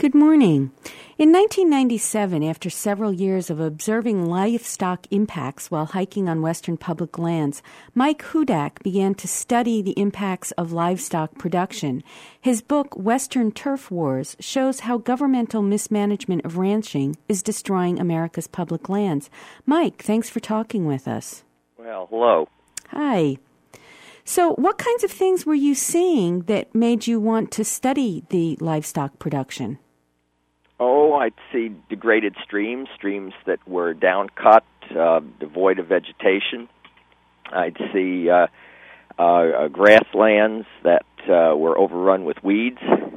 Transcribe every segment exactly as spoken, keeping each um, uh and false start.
Good morning. In nineteen ninety-seven, after several years of observing livestock impacts while hiking on western public lands, Mike Hudak began to study the impacts of livestock production. His book, Western Turf Wars, shows how governmental mismanagement of ranching is destroying America's public lands. Mike, thanks for talking with us. Well, hello. Hi. So what kinds of things were you seeing that made you want to study the livestock production? Oh, I'd see degraded streams, streams that were down-cut, uh, devoid of vegetation. I'd see uh, uh, grasslands that uh, were overrun with weeds.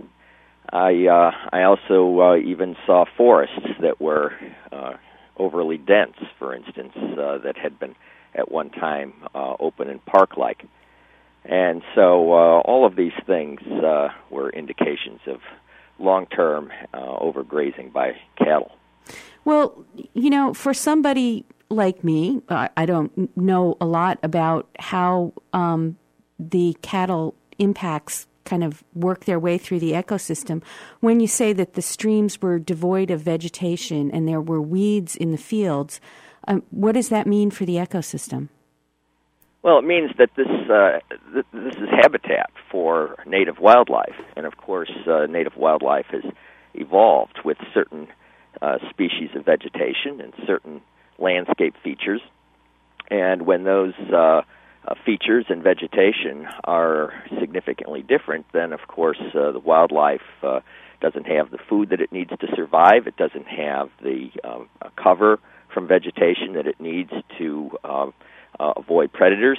I uh, I also uh, even saw forests that were uh, overly dense, for instance, uh, that had been at one time uh, open and park-like. And so uh, all of these things uh, were indications of long-term uh, overgrazing by cattle. Well, you know, for somebody like me, I, I don't know a lot about how um, the cattle impacts kind of work their way through the ecosystem. When you say that the streams were devoid of vegetation and there were weeds in the fields, um, what does that mean for the ecosystem? Well, it means that this uh, th- this is habitat for native wildlife, and of course, uh, native wildlife has evolved with certain uh, species of vegetation and certain landscape features. And when those uh, uh, features and vegetation are significantly different, then of course uh, the wildlife uh, doesn't have the food that it needs to survive. It doesn't have the um, cover from vegetation that it needs to Uh, Uh, avoid predators,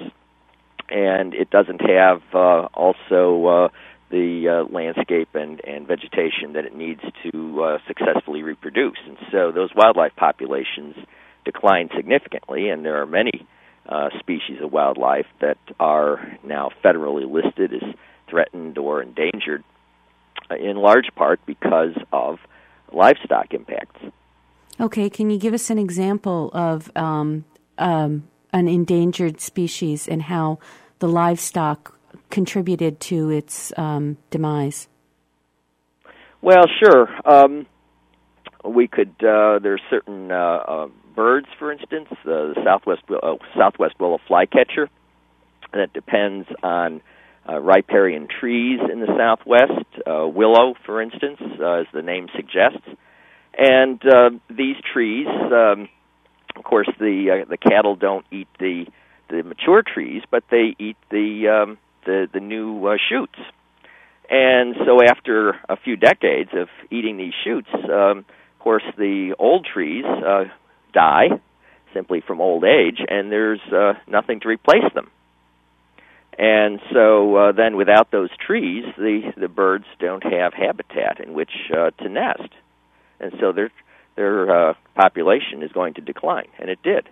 and it doesn't have uh, also uh, the uh, landscape and, and vegetation that it needs to uh, successfully reproduce. And so those wildlife populations decline significantly, and there are many uh, species of wildlife that are now federally listed as threatened or endangered, uh, in large part because of livestock impacts. Okay, can you give us an example of um, um an endangered species and how the livestock contributed to its um, demise? Well, sure. Um, we could. Uh, there are certain uh, uh, birds, for instance, uh, the southwest uh, southwest willow flycatcher, that depends on uh, riparian trees in the southwest. Uh, willow, for instance, uh, as the name suggests, and uh, these trees. Um, Of course, the uh, the cattle don't eat the the mature trees, but they eat the um, the the new uh, shoots. And so, after a few decades of eating these shoots, um, of course, the old trees uh, die simply from old age, and there's uh, nothing to replace them. And so, uh, then, without those trees, the the birds don't have habitat in which uh, to nest, and so they're. their uh, population is going to decline, and it did.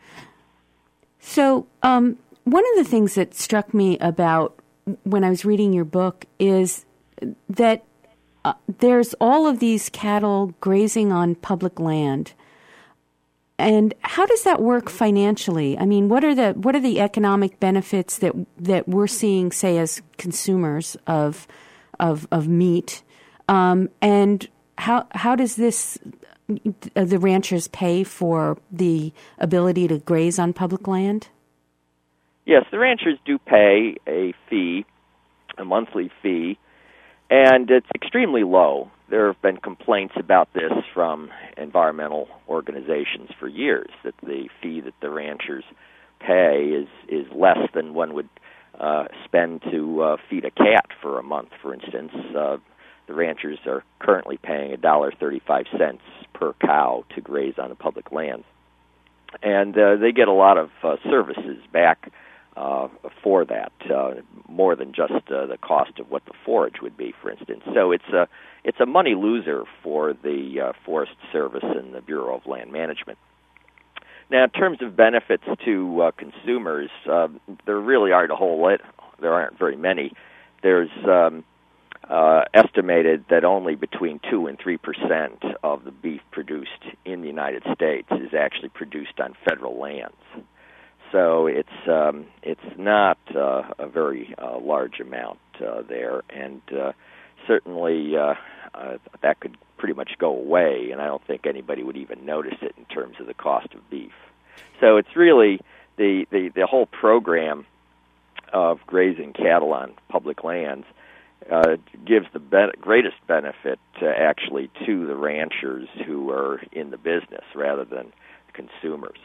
So um, one of the things that struck me about when I was reading your book is that uh, there's all of these cattle grazing on public land. And how does that work financially? I mean, what are the what are the economic benefits that that we're seeing, say, as consumers of of of meat? Um, and how how does this the ranchers pay for the ability to graze on public land? Yes, the ranchers do pay a fee, a monthly fee, and it's extremely low. There have been complaints about this from environmental organizations for years, that the fee that the ranchers pay is, is less than one would uh, spend to uh, feed a cat for a month, for instance. Uh, The ranchers are currently paying one dollar and thirty-five cents per cow to graze on the public lands. And uh, they get a lot of uh, services back uh, for that, uh, more than just uh, the cost of what the forage would be, for instance. So it's a, it's a money loser for the uh, Forest Service and the Bureau of Land Management. Now, in terms of benefits to uh, consumers, uh, there really aren't a whole lot. There aren't very many. There's... Um, Uh, estimated that only between two and three percent of the beef produced in the United States is actually produced on federal lands. So it's um, it's not uh, a very uh, large amount uh, there, and uh, certainly uh, uh, that could pretty much go away, and I don't think anybody would even notice it in terms of the cost of beef. So it's really the, the, the whole program of grazing cattle on public lands uh, gives the be- greatest benefit uh, actually to the ranchers who are in the business rather than consumers.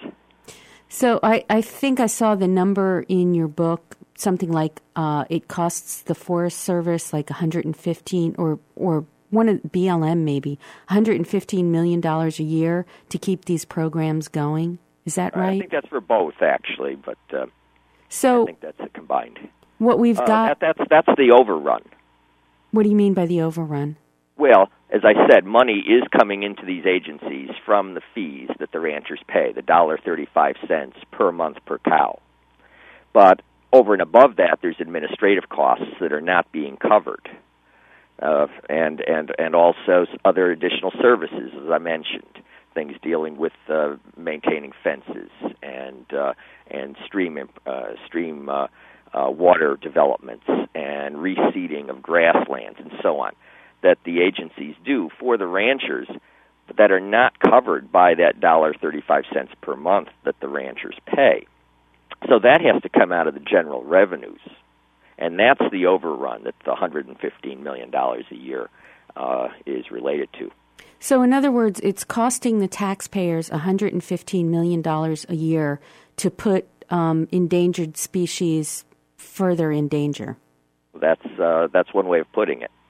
So I, I think I saw the number in your book, something like uh, it costs the Forest Service like one hundred fifteen or or one of B L M maybe one hundred fifteen million dollars a year to keep these programs going. Is that right? I think that's for both actually, but uh, so I think that's a combined. What we've uh, got that, that's that's the overrun. What do you mean by the overrun? Well, as I said, money is coming into these agencies from the fees that the ranchers pay, the one dollar and thirty-five cents per month per cow. But over and above that, there's administrative costs that are not being covered, uh, and, and, and also other additional services, as I mentioned, things dealing with uh, maintaining fences and, uh, and stream, uh, stream uh, uh, water developments and reseeding of grasslands and so on, that the agencies do for the ranchers, but that are not covered by that one dollar and thirty-five cents per month that the ranchers pay. So that has to come out of the general revenues, and that's the overrun that the one hundred fifteen million dollars a year uh, is related to. So in other words, it's costing the taxpayers one hundred fifteen million dollars a year to put um, endangered species further in danger. That's uh, that's one way of putting it.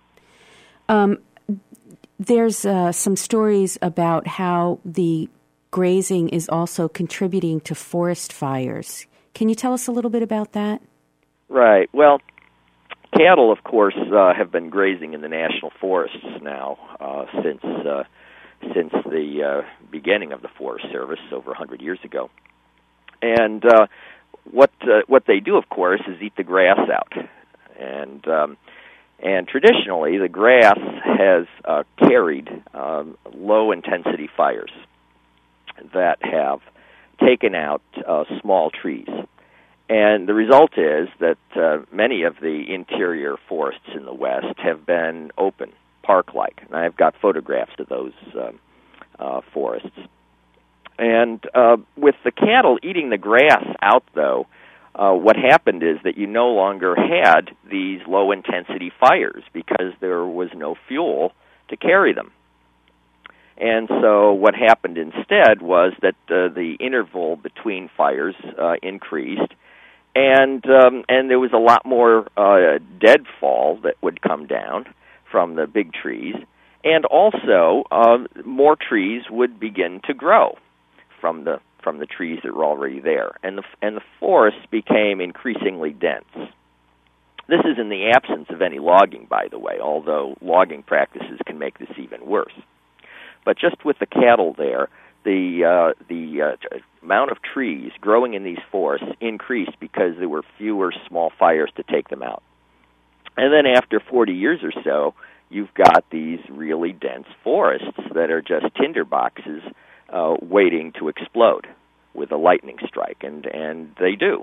Um, there's uh, some stories about how the grazing is also contributing to forest fires. Can you tell us a little bit about that? Right. Well, cattle, of course, uh, have been grazing in the national forests now uh, since uh, since the uh, beginning of the Forest Service over one hundred years ago. And uh, what uh, what they do, of course, is eat the grass out. And um, And traditionally, the grass has uh, carried um, low-intensity fires that have taken out uh, small trees. And the result is that uh, many of the interior forests in the West have been open, park-like. And I've got photographs of those uh, uh, forests. And uh, with the cattle eating the grass out, though, Uh, what happened is that you no longer had these low-intensity fires because there was no fuel to carry them. And so what happened instead was that uh, the interval between fires uh, increased, and um, and there was a lot more uh, deadfall that would come down from the big trees, and also uh, more trees would begin to grow from the from the trees that were already there, and the and the forests became increasingly dense. This is in the absence of any logging, by the way, although logging practices can make this even worse. But just with the cattle there, the uh, the uh, amount of trees growing in these forests increased because there were fewer small fires to take them out. And then after forty years or so, you've got these really dense forests that are just tinder boxes Uh, waiting to explode with a lightning strike, and, and they do.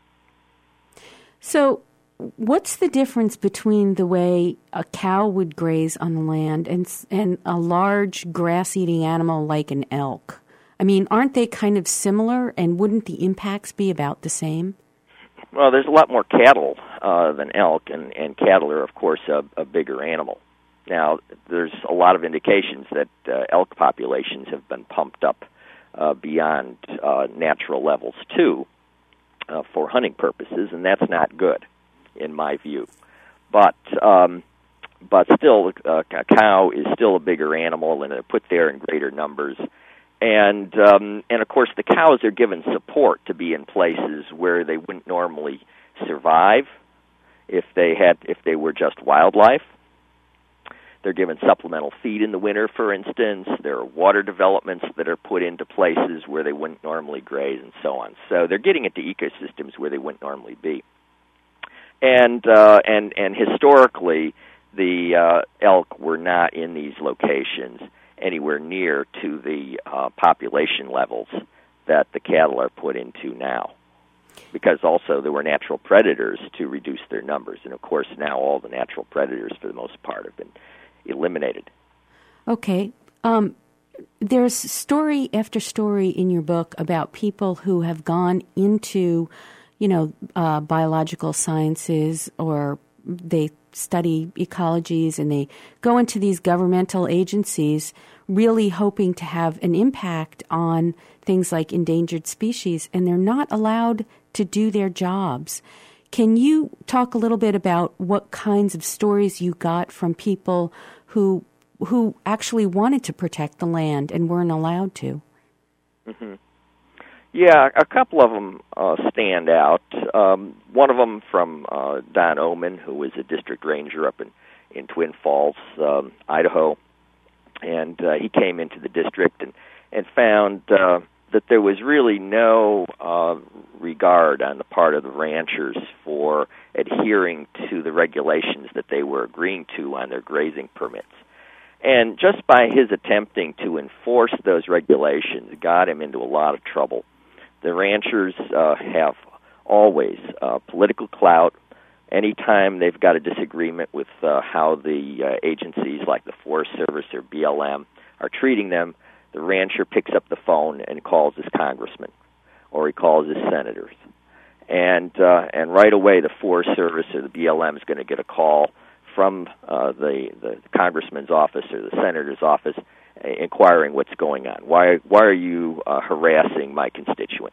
So what's the difference between the way a cow would graze on the land and and a large grass-eating animal like an elk? I mean, aren't they kind of similar, and wouldn't the impacts be about the same? Well, there's a lot more cattle uh, than elk, and, and cattle are, of course, a, a bigger animal. Now, there's a lot of indications that uh, elk populations have been pumped up uh, beyond uh, natural levels, too, uh, for hunting purposes, and that's not good, in my view. But um, but still, uh, a cow is still a bigger animal, and they're put there in greater numbers. And, um, and of course, the cows are given support to be in places where they wouldn't normally survive if they had if they were just wildlife. They're given supplemental feed in the winter, for instance. There are water developments that are put into places where they wouldn't normally graze and so on. So they're getting into ecosystems where they wouldn't normally be. And uh, and, and historically, the uh, elk were not in these locations anywhere near to the uh, population levels that the cattle are put into now, because also there were natural predators to reduce their numbers. And, of course, now all the natural predators, for the most part, have been eliminated. Okay. Um, there's story after story in your book about people who have gone into, you know, uh, biological sciences, or they study ecologies, and they go into these governmental agencies really hoping to have an impact on things like endangered species, and they're not allowed to do their jobs. Can you talk a little bit about what kinds of stories you got from people who who actually wanted to protect the land and weren't allowed to? Mm-hmm. Yeah, a couple of them uh, stand out. Um, one of them from uh, Don Oman, who was a district ranger up in, in Twin Falls, um, Idaho, and uh, he came into the district and, and found uh, that there was really no uh, regard on the part of the ranchers for adhering to the regulations that they were agreeing to on their grazing permits. And just by his attempting to enforce those regulations got him into a lot of trouble. The ranchers uh, have always uh, political clout. Anytime they've got a disagreement with uh, how the uh, agencies like the Forest Service or B L M are treating them, the rancher picks up the phone and calls his congressman, or he calls his senators. And uh, and right away the Forest Service or the B L M is going to get a call from uh, the, the congressman's office or the senator's office uh, inquiring what's going on. Why why are you uh, harassing my constituent?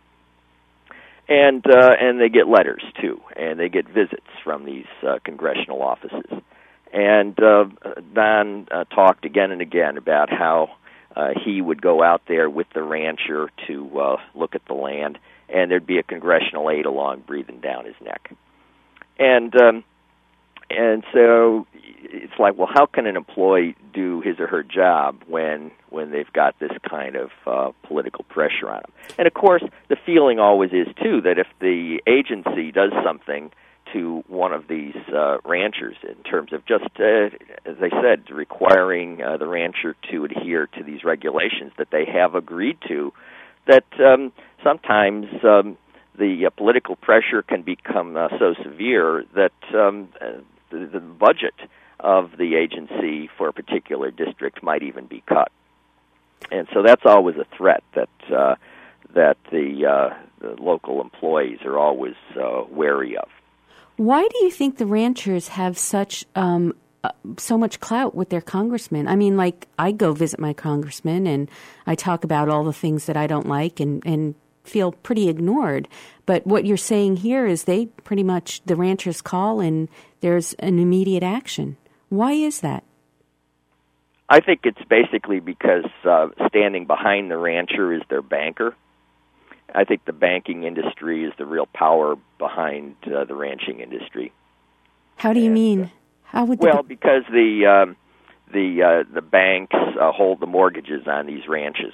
And uh, and they get letters too, and they get visits from these uh, congressional offices. And uh, Don uh, talked again and again about how uh, he would go out there with the rancher to uh, look at the land, and there'd be a congressional aide along breathing down his neck. And um, and so it's like, well, how can an employee do his or her job when when they've got this kind of uh, political pressure on them? And, of course, the feeling always is, too, that if the agency does something to one of these uh, ranchers in terms of just, uh, as I said, requiring uh, the rancher to adhere to these regulations that they have agreed to, that um, sometimes um, the uh, political pressure can become uh, so severe that um, uh, the, the budget of the agency for a particular district might even be cut. And so that's always a threat that uh, that the, uh, the local employees are always uh, wary of. Why do you think the ranchers have such um, uh, so much clout with their congressmen? I mean, like, I go visit my congressman and I talk about all the things that I don't like and, and feel pretty ignored. But what you're saying here is they pretty much, the ranchers call and there's an immediate action. Why is that? I think it's basically because uh, standing behind the rancher is their banker. I think the banking industry is the real power behind uh, the ranching industry. How do you and, mean? How would the well, because the um, the uh, the banks uh, hold the mortgages on these ranches,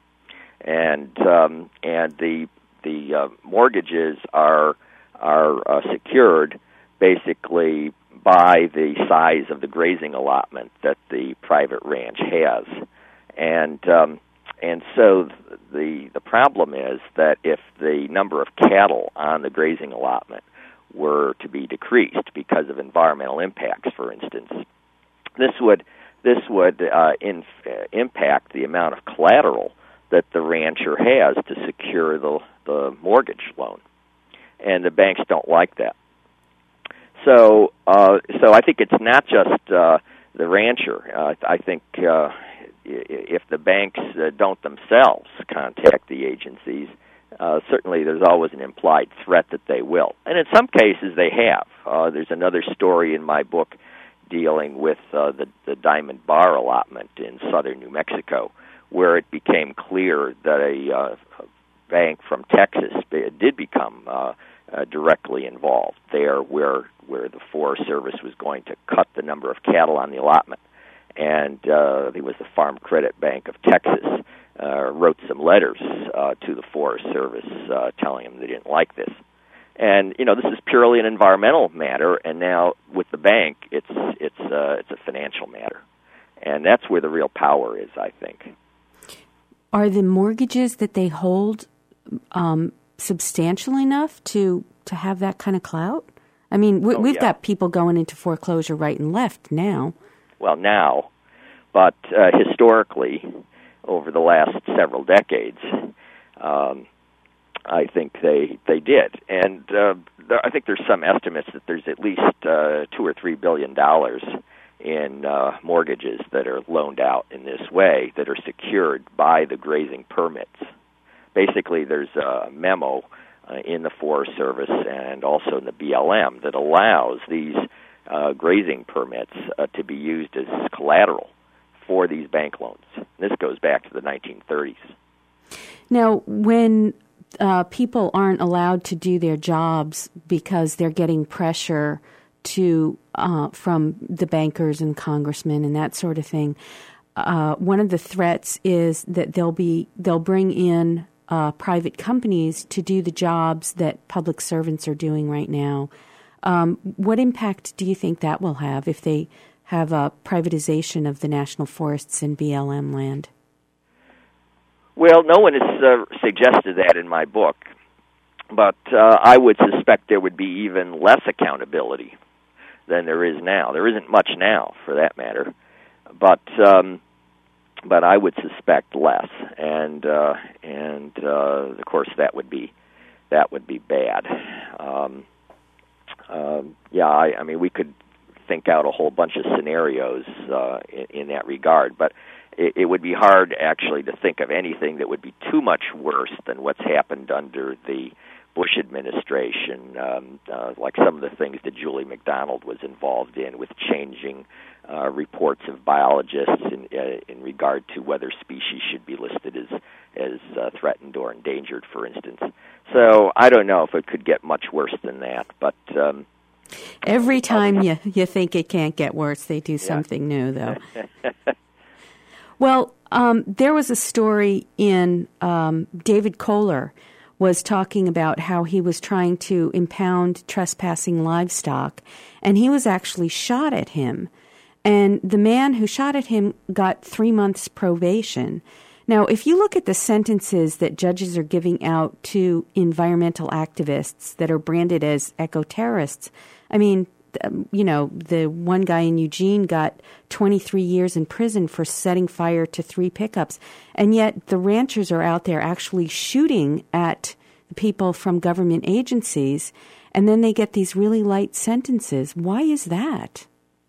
and um, and the the uh, mortgages are are uh, secured basically by the size of the grazing allotment that the private ranch has, and um, and so the the problem is that if the number of cattle on the grazing allotment were to be decreased because of environmental impacts, for instance, this would this would uh, in, uh, impact the amount of collateral that the rancher has to secure the the mortgage loan, and the banks don't like that. So, uh, so I think it's not just uh, the rancher. Uh, I think uh, if the banks uh, don't themselves contact the agencies, uh, certainly there's always an implied threat that they will. And in some cases they have. Uh, there's another story in my book dealing with uh, the, the Diamond Bar allotment in southern New Mexico, where it became clear that a, uh, a bank from Texas did become uh, uh, directly involved there, where where the Forest Service was going to cut the number of cattle on the allotment. And uh, it was the Farm Credit Bank of Texas uh, wrote some letters uh, to the Forest Service uh, telling them they didn't like this. And, you know, this is purely an environmental matter, and now with the bank, it's it's uh, it's a financial matter. And that's where the real power is, I think. Are the mortgages that they hold um, substantial enough to, to have that kind of clout? I mean, we, oh, we've yeah. got people going into foreclosure right and left now. well, now, but uh, historically, over the last several decades, um, I think they they did. And uh, there, I think there's some estimates that there's at least uh, two or three billion dollars in uh, mortgages that are loaned out in this way that are secured by the grazing permits. Basically, there's a memo uh, in the Forest Service and also in the B L M that allows these uh, grazing permits uh, to be used as collateral for these bank loans. This goes back to the nineteen thirties. Now, when uh, people aren't allowed to do their jobs because they're getting pressure to uh, from the bankers and congressmen and that sort of thing, uh, one of the threats is that they'll be they'll bring in uh, private companies to do the jobs that public servants are doing right now. Um, what impact do you think that will have if they have a privatization of the national forests and B L M land? Well, no one has uh, suggested that in my book, but uh, I would suspect there would be even less accountability than there is now. There isn't much now, for that matter, but um, but I would suspect less, and uh, and uh, of course that would be that would be bad. Um, um, yeah, I, I mean we could think out a whole bunch of scenarios uh, in, in that regard, but it, it would be hard actually to think of anything that would be too much worse than what's happened under the Bush administration, um, uh, like some of the things that Julie McDonald was involved in with changing uh, reports of biologists in, uh, in regard to whether species should be listed as as uh, threatened or endangered, for instance. So I don't know if it could get much worse than that, but um, every time you, you think it can't get worse, they do something yeah. new, though. Well, um, there was a story in um, David Kohler was talking about how he was trying to impound trespassing livestock, and he was actually shot at him. And the man who shot at him got three months probation. Now, if you look at the sentences that judges are giving out to environmental activists that are branded as eco-terrorists, I mean, you know, the one guy in Eugene got twenty-three years in prison for setting fire to three pickups. And yet the ranchers are out there actually shooting at people from government agencies, and then they get these really light sentences. Why is that?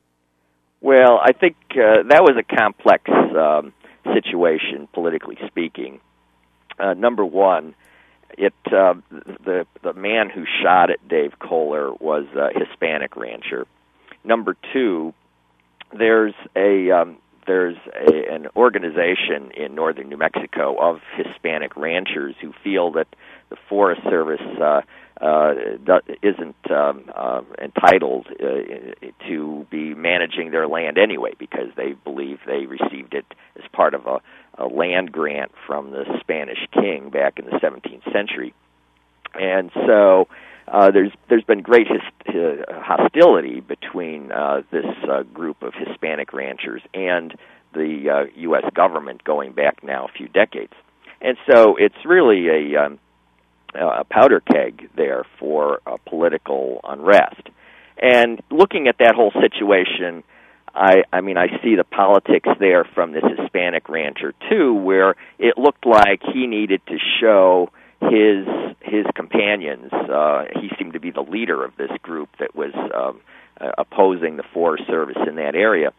Well, I think uh, that was a complex um, situation, politically speaking. Uh, number one, It uh, the the man who shot at Dave Kohler was a Hispanic rancher. Number two, there's a um, there's a, an organization in northern New Mexico of Hispanic ranchers who feel that the Forest Service uh, uh, isn't um, uh, entitled uh, to be managing their land anyway, because they believe they received it as part of a a land grant from the Spanish king back in the seventeenth century. And so uh, there's there's been great his, uh, hostility between uh, this uh, group of Hispanic ranchers and the uh, U S government going back now a few decades. And so it's really a, um, a powder keg there for uh, political unrest. And looking at that whole situation, I, I mean, I see the politics there from this Hispanic rancher, too, where it looked like he needed to show his his companions. Uh, he seemed to be the leader of this group that was um, uh, opposing the Forest Service in that area.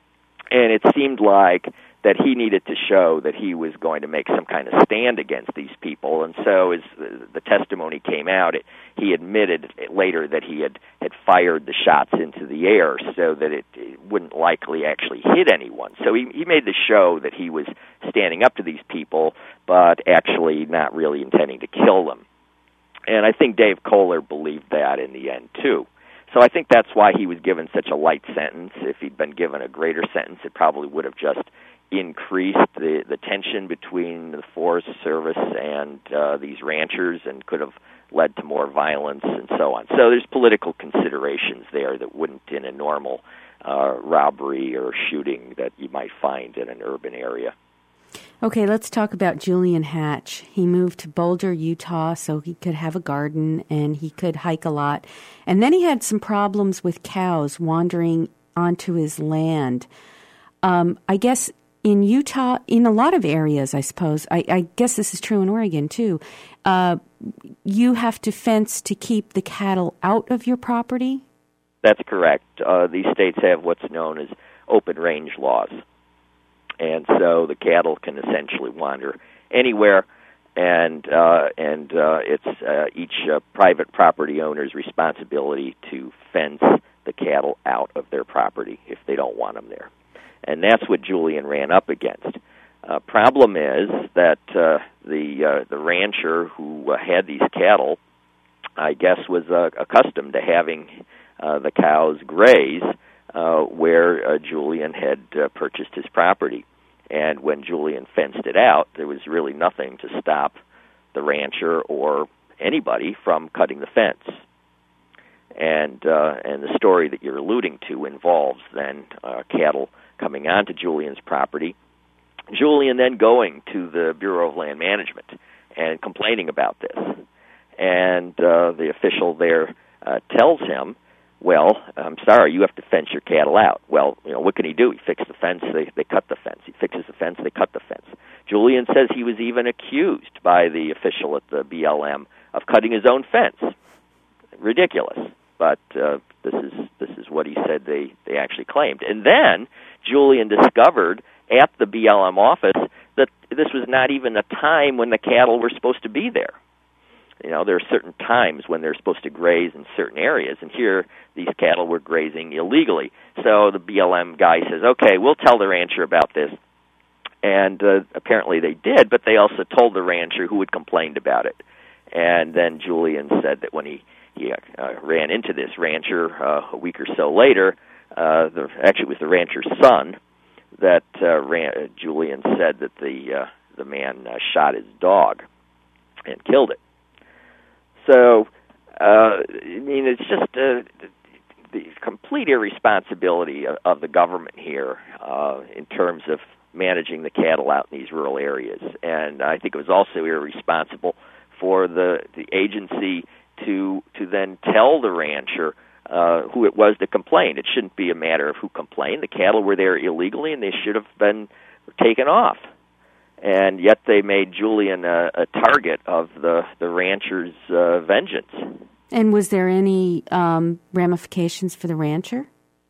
And it seemed like that he needed to show that he was going to make some kind of stand against these people. And so as the testimony came out, it, he admitted later that he had, had fired the shots into the air so that it, it wouldn't likely actually hit anyone. So he, he made the show that he was standing up to these people, but actually not really intending to kill them. And I think Dave Kohler believed that in the end, too. So I think that's why he was given such a light sentence. If he'd been given a greater sentence, it probably would have just increased the, the tension between the Forest Service and uh, these ranchers and could have led to more violence and so on. So there's political considerations there that wouldn't in a normal uh, robbery or shooting that you might find in an urban area. Okay, let's talk about Julian Hatch. He moved to Boulder, Utah, so he could have a garden and he could hike a lot. And then he had some problems with cows wandering onto his land. Um, I guess in Utah, in a lot of areas, I suppose, I, I guess this is true in Oregon too, uh, you have to fence to keep the cattle out of your property? That's correct. Uh, these states have what's known as open range laws. And so the cattle can essentially wander anywhere, and uh, and uh, it's uh, each uh, private property owner's responsibility to fence the cattle out of their property if they don't want them there. And that's what Julian ran up against. Uh, problem is that uh, the uh, the rancher who uh, had these cattle, I guess, was uh, accustomed to having uh, the cows graze uh, where uh, Julian had uh, purchased his property. And when Julian fenced it out, there was really nothing to stop the rancher or anybody from cutting the fence. And uh, and the story that you're alluding to involves then uh, cattle coming onto Julian's property, Julian then going to the Bureau of Land Management and complaining about this. And uh, the official there uh, tells him, well, I'm sorry, you have to fence your cattle out. Well, you know, what can he do? He fixed the fence, they, they cut the fence. He fixes the fence, they cut the fence. Julian says he was even accused by the official at the B L M of cutting his own fence. Ridiculous. But uh, this is this is what he said they, they actually claimed. And then Julian discovered at the B L M office that this was not even the time when the cattle were supposed to be there. You know, there are certain times when they're supposed to graze in certain areas, and here these cattle were grazing illegally. So the B L M guy says, okay, we'll tell the rancher about this. And uh, apparently they did, but they also told the rancher who had complained about it. And then Julian said that when he, he uh, ran into this rancher uh, a week or so later, uh, the, actually it was the rancher's son, that uh, ran, Julian said that the, uh, the man uh, shot his dog and killed it. So, uh, I mean, it's just uh, the complete irresponsibility of, of the government here uh, in terms of managing the cattle out in these rural areas. And I think it was also irresponsible for the, the agency to to then tell the rancher uh, who it was that complained. It shouldn't be a matter of who complained. The cattle were there illegally, and they should have been taken off. And yet they made Julian a, a target of the, the rancher's uh, vengeance. And was there any um, ramifications for the rancher?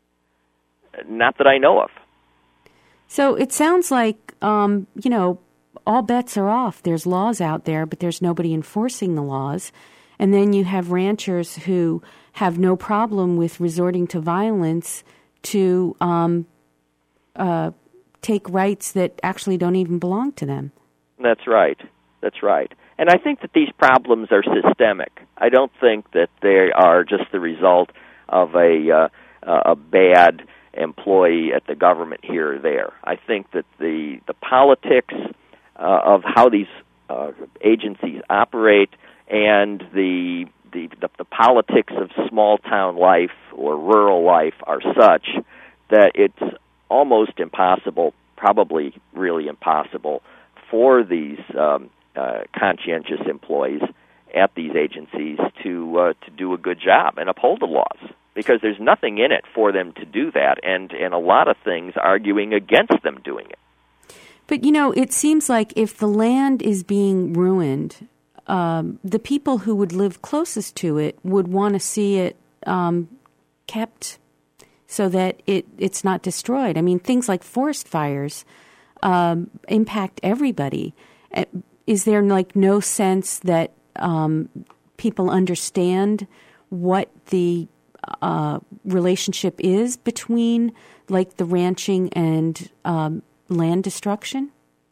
Not that I know of. So it sounds like, um, you know, all bets are off. There's laws out there, but there's nobody enforcing the laws. And then you have ranchers who have no problem with resorting to violence to um, uh take rights that actually don't even belong to them. That's right. That's right. And I think that these problems are systemic. I don't think that they are just the result of a uh, a bad employee at the government here or there. I think that the the politics uh, of how these uh, agencies operate and the, the the the politics of small town life or rural life are such that it's almost impossible, probably really impossible, for these um, uh, conscientious employees at these agencies to uh, to do a good job and uphold the laws, because there's nothing in it for them to do that, and, and a lot of things arguing against them doing it. But, you know, it seems like if the land is being ruined, um, the people who would live closest to it would want to see it um, kept so that it, it's not destroyed. I mean, things like forest fires um, impact everybody. Is there, like, no sense that um, people understand what the uh, relationship is between, like, the ranching and um, land destruction?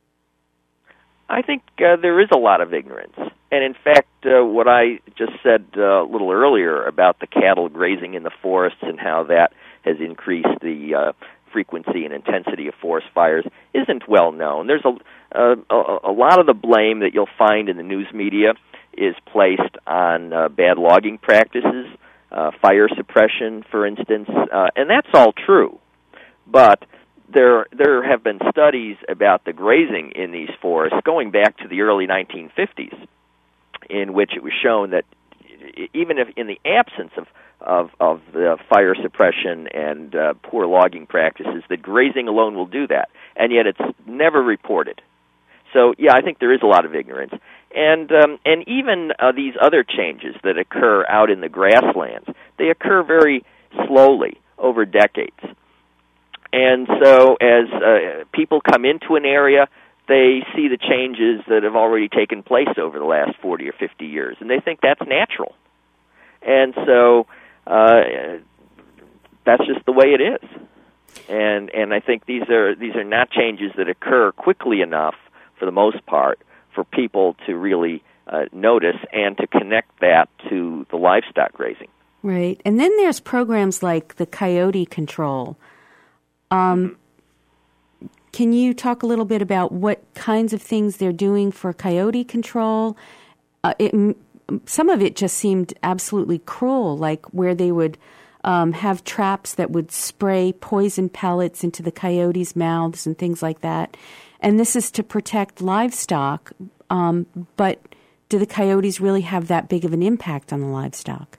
I think uh, there is a lot of ignorance. And in fact, uh, what I just said uh, a little earlier about the cattle grazing in the forests and how that has increased the uh, frequency and intensity of forest fires isn't well known. There's a, a, a lot of the blame that you'll find in the news media is placed on uh, bad logging practices, uh, fire suppression, for instance, uh, and that's all true. But there there have been studies about the grazing in these forests going back to the early nineteen fifties, in which it was shown that even if in the absence of, of, of the fire suppression and uh, poor logging practices, that grazing alone will do that, and yet it's never reported. So, yeah, I think there is a lot of ignorance. And um, and even uh, these other changes that occur out in the grasslands, they occur very slowly over decades. And so as uh, people come into an area, they see the changes that have already taken place over the last forty or fifty years, and they think that's natural. And so uh, that's just the way it is. And and I think these are these are not changes that occur quickly enough, for the most part, for people to really uh, notice and to connect that to the livestock grazing. Right. And then there's programs like the coyote control. Um, mm-hmm. Can you talk a little bit about what kinds of things they're doing for coyote control? Uh, it, some of it just seemed absolutely cruel, like where they would um, have traps that would spray poison pellets into the coyotes' mouths and things like that. And this is to protect livestock, um, but do the coyotes really have that big of an impact on the livestock?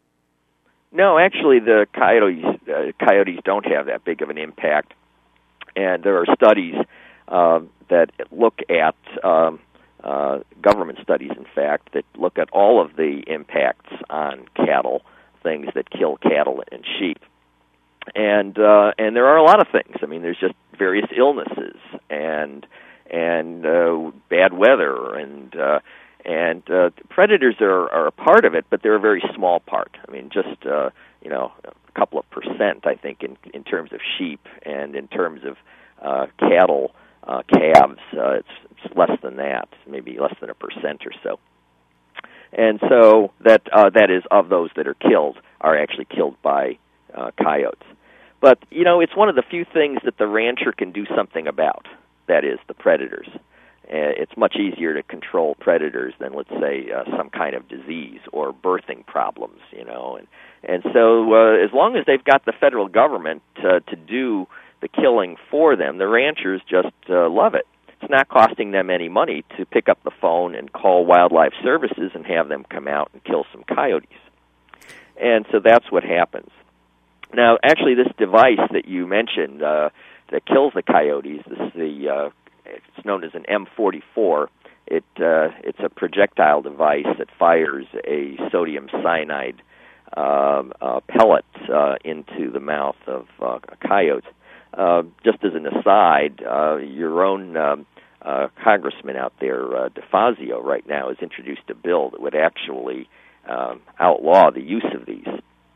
No, actually, the coyotes uh, coyotes don't have that big of an impact, and there are studies uh, that look at um, uh, government studies, in fact, that look at all of the impacts on cattle, things that kill cattle and sheep, and uh, and there are a lot of things. I mean, there's just various illnesses and and uh, bad weather and. Uh, And uh, predators are, are a part of it, but they're a very small part. I mean, just uh, you know, a couple of percent, I think, in in terms of sheep, and in terms of uh, cattle, uh, calves, uh, it's, it's less than that, maybe less than a percent or so. And so that uh, that is, of those that are killed, are actually killed by uh, coyotes. But you know, it's one of the few things that the rancher can do something about. That is, the predators. It's much easier to control predators than, let's say, uh, some kind of disease or birthing problems, you know. And and so uh, as long as they've got the federal government uh, to do the killing for them, the ranchers just uh, love it. It's not costing them any money to pick up the phone and call Wildlife Services and have them come out and kill some coyotes. And so that's what happens. Now, actually, this device that you mentioned uh, that kills the coyotes, this is the... Uh, It's known as an M forty-four. It uh, it's a projectile device that fires a sodium cyanide uh, uh, pellet uh, into the mouth of uh, coyotes. Uh, just as an aside, uh, your own um, uh, congressman out there, uh, DeFazio, right now has introduced a bill that would actually um, outlaw the use of these.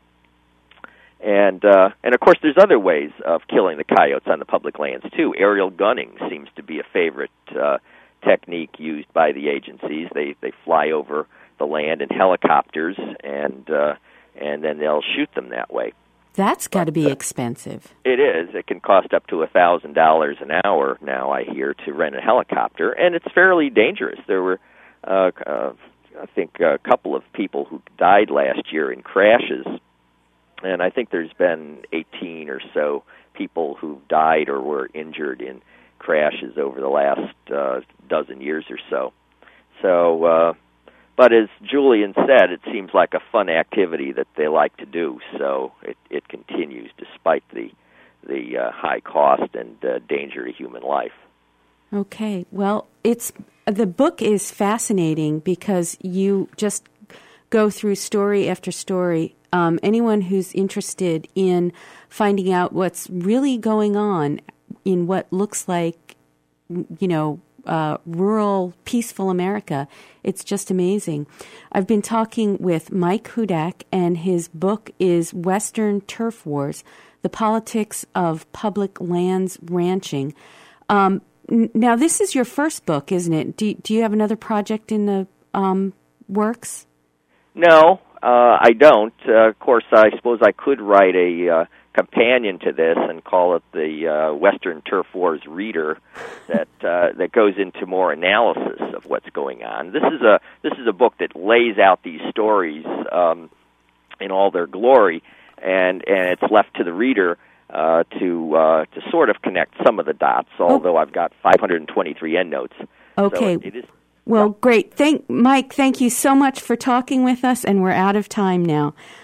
And uh, and of course, there's other ways of killing the coyotes on the public lands too. Aerial gunning seems to be a favorite uh, technique used by the agencies. They they fly over the land in helicopters, and uh, and then they'll shoot them that way. That's got to be uh, expensive. It is. It can cost up to a thousand dollars an hour now, I hear, to rent a helicopter, and it's fairly dangerous. There were, uh, uh, I think, a couple of people who died last year in crashes. And I think there's been eighteen or so people who died or were injured in crashes over the last uh, dozen years or so. So, uh, but as Julian said, it seems like a fun activity that they like to do. So it, it continues despite the the uh, high cost and uh, danger to human life. Okay, well, it's the book is fascinating because you just go through story after story. Um, anyone who's interested in finding out what's really going on in what looks like, you know, uh, rural, peaceful America, it's just amazing. I've been talking with Mike Hudak, and his book is Western Turf Wars, The Politics of Public Lands Ranching. Um, n- now, this is your first book, isn't it? Do, do you have another project in the um, works? No. Uh, I don't. Uh, of course, I suppose I could write a uh, companion to this and call it the uh, Western Turf Wars Reader, that uh, that goes into more analysis of what's going on. This is a this is a book that lays out these stories um, in all their glory, and and it's left to the reader uh, to uh, to sort of connect some of the dots. Although I've got five hundred twenty-three endnotes. Okay. So it, it is. Well, great. Thank Mike, thank you so much for talking with us, and we're out of time now.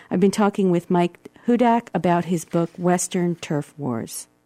I've been talking with Mike Hudak about his book, Western Turf Wars.